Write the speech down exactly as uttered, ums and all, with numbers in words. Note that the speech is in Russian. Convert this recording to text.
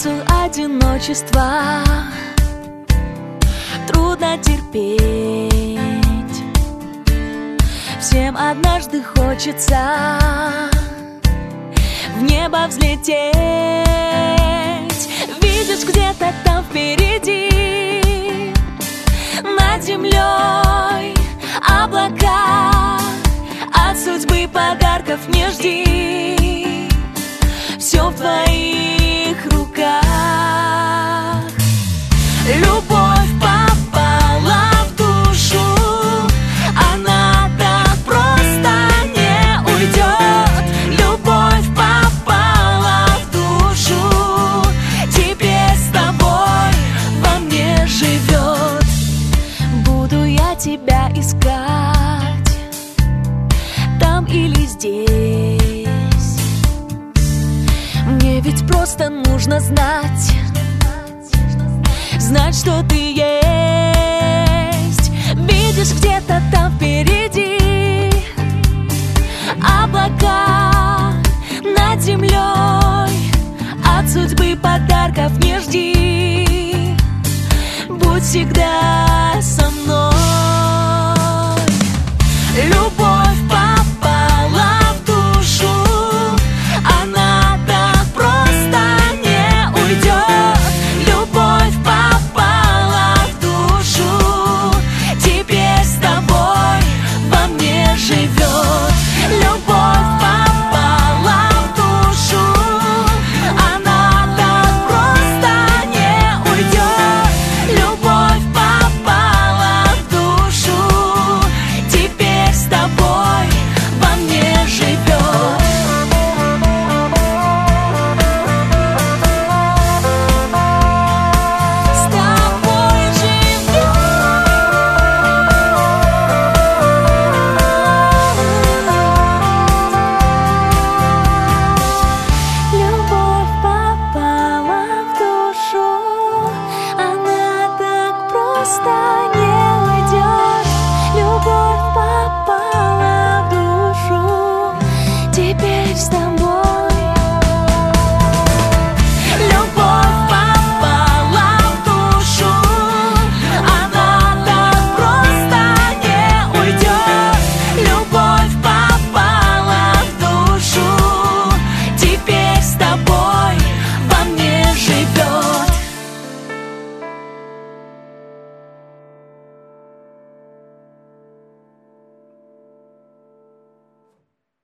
Солнцу одиночества трудно терпеть. Всем однажды хочется в небо взлететь, видишь где-то там впереди над землей облака. От судьбы подарков не жди, все в твоих руках. Любовь попала в душу, она так просто не уйдет. Любовь попала в душу, теперь с тобой во мне живет. Буду я тебя искать там или здесь. Мне ведь просто нужно знать, знать, что ты есть.